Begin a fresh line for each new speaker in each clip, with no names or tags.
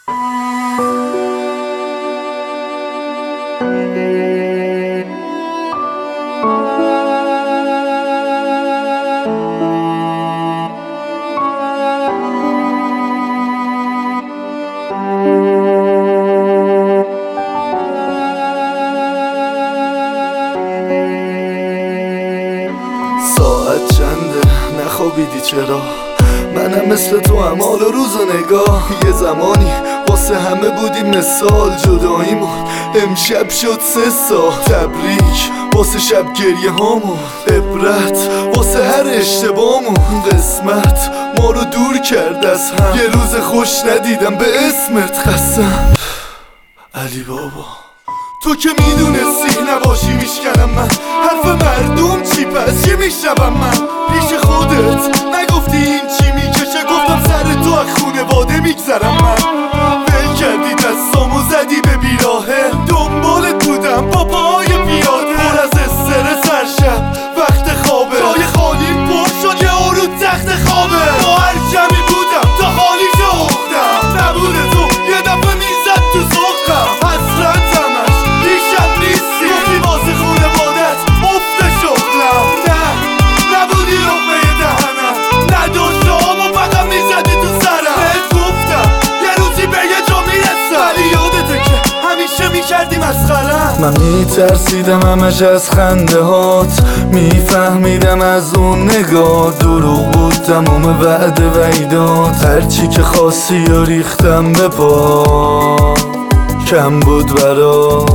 ساعت چنده نخوابیدی چرا؟ منم مثل تو هم حال و روز و نگاه. یه زمانی واسه همه بودیم مثال، جداییمون امشب شد 3 سال. تبریک واسه شب گریه هامون، عبرت واسه هر اشتباهمون. قسمت ما رو دور کرد از هم، یه روز خوش ندیدم به اسمت. قسم علی بابا تو که میدونستی نباشی میشکنم من. حرف مردم چی پس چی میشنوم من؟ پیش خودت نگفتی این چی میکشه؟ گفتم سر تو از خونواده میگذرم من. ول کردی دستامو زدی به بیراهه، دنبالت بودم با پای پیاده. پر از استرس هر شب وقت خوابه، جای خالیم پر شد یه رو تخت خوابه. با هر جمعی بودم تا حالی شوختم، نبوده تو یه دفعه میزد تو سوقم. حسرت همش دیشب نیستی، گفتی واسه خونوادت افت شغلم. نه نبودی لقمه دهنم، نداشتم و فقط میزدی تو سرم. بهت گفتم یه روزی به یه جا میرسم، ولی یادته که همیشه میکردی مسخرم. من میترسیدم همش از خنده هات، میفهمیدم از اون نگاه دروغ بود تمام وعده و ایدات. هرچی که خواستی و ریختم به پا، کم بود برا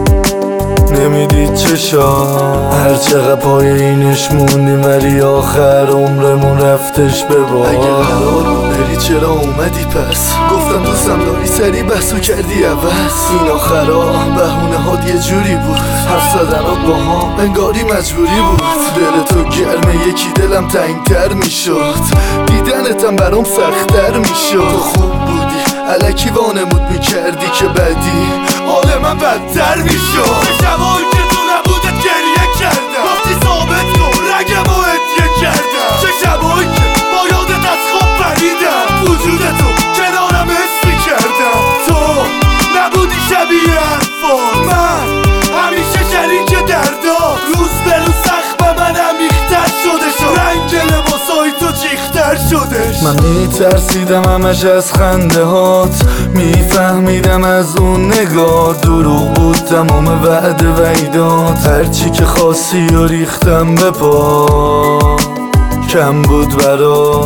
نمیدید چشا. هر چقدر پای اینش موندیم ولی آخر عمرمون رفتش به باد. اگه قرار بود بری چرا اومدی پس؟ گفتم دوستم داری سری بحثو کردی عوض. این آخرا بهونه هات یه جوری بود، حرف زدنات با هم انگاری مجبوری بود. دل تو گرمه یکی دلم تنگتر میشد، دیدنتم برام سختتر میشد. تو خوب بودی الکی وانمود میکردی که بدی حال من بدتر میشد. چه شبایی که تو نبودت گریه کردم، وقتی ثابت کن رگم و هدیه کردم. چه شبایی که با یادت از خواب پریدم، وجودتو کنارم حس میکردم. تو نبودی شبیه حرفات، من همیشه شریک دردا. روز به روز سخت به من عمیق‌تر شده شد، رنگ لباسای تو چیختر شدش. من میترسیدم همش از خنده هات، میفهمیدم از اون نگاه دروغ بود تمام وعده و ایدات. هرچی که خواستی و ریختم به پا، کم بود برا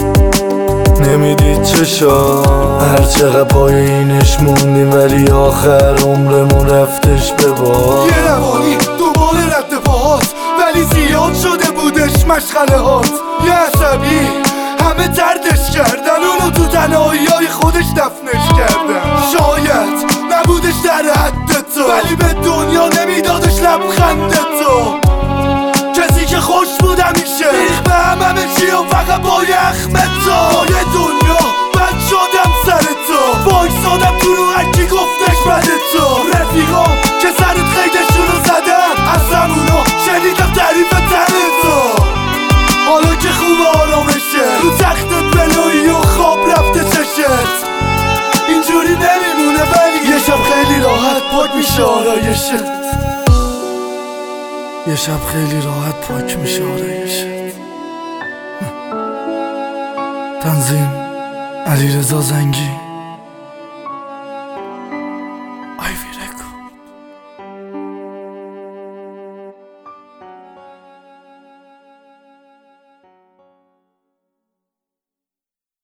نمیدید چشا. هر چقدر پای اینش موندیم ولی آخر عمرمون رفتش به باد. یه روانی دنبال رد پاهات، ولی زیاد شده بودش مشغله هات. یه عصبی همه دردش کردن، اونو تو تنهایی‌های خودش دفنش کردن. شاید نبودش در حد تو، ولی به دنیا نمیدادش لبخند تو. کسی که خوش بود همیشه ریخ به همه چی و فقط با یخم تو. یه دنیا بد شدم سر تو، وایسادم تو رو هرکی گفتش بد تو. رفیقام که سرت خیدشونو زدم، از همونا شنیدم تعریف تن تو. حالا که خوب آرامشه رو تختت بلویی و خواب رفته چشت، اینجوری نمیمونه ولی یه شب خیلی راحت پاک میشه آرایشت. یه شب خیلی راحت پاک میشه آرایشت. تنظیم علیرضا زنگی.